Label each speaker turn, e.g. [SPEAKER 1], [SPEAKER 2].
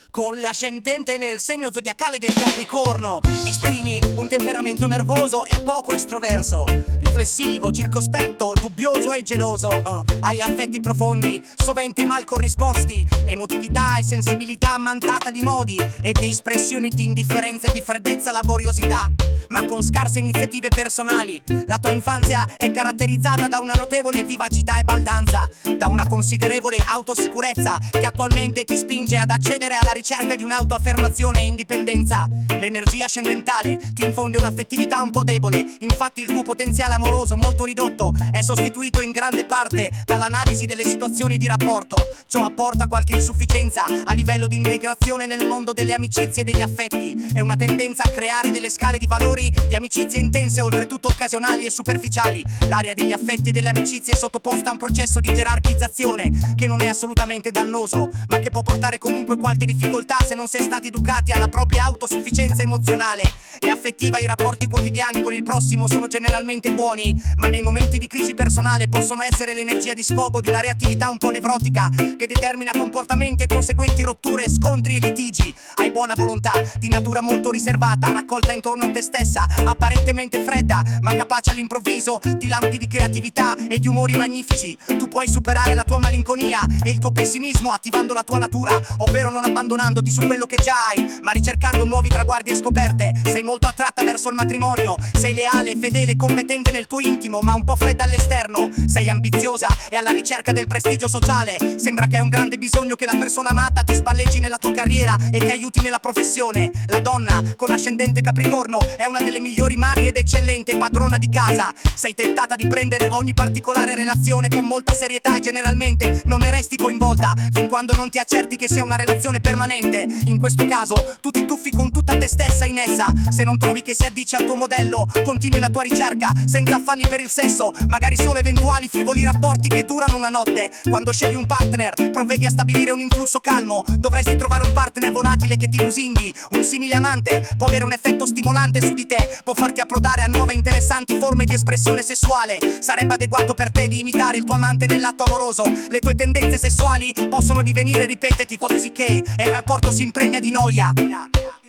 [SPEAKER 1] con l'ascendente nel segno zodiacale del Capricorno. Esprimi un temperamento nervoso e poco estroverso, riflessivo, circospetto, dubbioso e geloso. Hai affetti profondi, sovente mal corrisposti, emotività e sensibilità mancata di modi e di espressioni di indifferenza e di freddezza laboriosità, ma con scarse iniziative personali. La tua infanzia è caratterizzata da una notevole vivacità e baldanza, da una considerevole autosicurezza che attualmente ti spinge ad accedere alla ricerca di un'autoaffermazione e indipendenza. L'energia ascendentale ti infonde un'affettività un po' debole, infatti il tuo potenziale amoroso molto ridotto è sostituito in grande parte dall'analisi delle situazioni di rapporto. Ciò apporta qualche insufficienza a livello di integrazione nel mondo delle amicizie e degli affetti. È una tendenza a creare delle scale di valori di amicizie intense, oltretutto occasionali e superficiali. L'area degli affetti e delle amicizie è sottoposta a un processo di gerarchizzazione che non è assolutamente dannoso, ma che può portare comunque qualche difficoltà se non si è stati educati alla propria autosufficienza emozionale e affettiva. I rapporti quotidiani con il prossimo sono generalmente buoni, ma nei momenti di crisi personale possono essere l'energia di sfogo di una reattività un po' nevrotica che determina comportamenti e conseguenti rotture, scontri e litigi. Hai buona volontà, di natura molto riservata, raccolta intorno a te stessa, apparentemente fredda, ma capace all'improvviso di lampi di creatività e di umori magnifici. Tu puoi superare la tua malinconia e il tuo pessimismo attivando la tua natura, ovvero non abbandonandoti su quello che già hai, ma ricercando nuovi traguardi e scoperte. Sei molto attratta verso il matrimonio, sei leale, fedele, competente nel tuo intimo, ma un po' fredda all'esterno. Sei ambiziosa e alla ricerca del prestigio sociale. Sembra che hai un grande bisogno che la persona amata ti spalleggi nella tua carriera e ti aiuti nella professione. La donna con ascendente Capricorno è una delle migliori madri ed eccellente padrona di casa. Sei tentata di prendere ogni particolare relazione con molta serietà e generalmente non ne resti coinvolta fin quando non ti accerti che sia una relazione permanente. In questo caso tu ti tuffi con tutta te stessa in essa. Se non trovi che si addice al tuo modello, continui la tua ricerca senza affanni per il sesso, magari solo eventuali frivoli rapporti che durano una notte. Quando scegli un partner provvedi a stabilire un influsso calmo. Dovresti trovare un partner volatile che ti lusinghi. Un simile amante può avere un effetto stimolante su di te, può farti approdare a nuove interessanti forme di espressione sessuale. Sarebbe adeguato per te di imitare il tuo amante nell'atto amoroso. Le tue tendenze sessuali possono divenire ripetitivo, così che il rapporto si impregna di noia.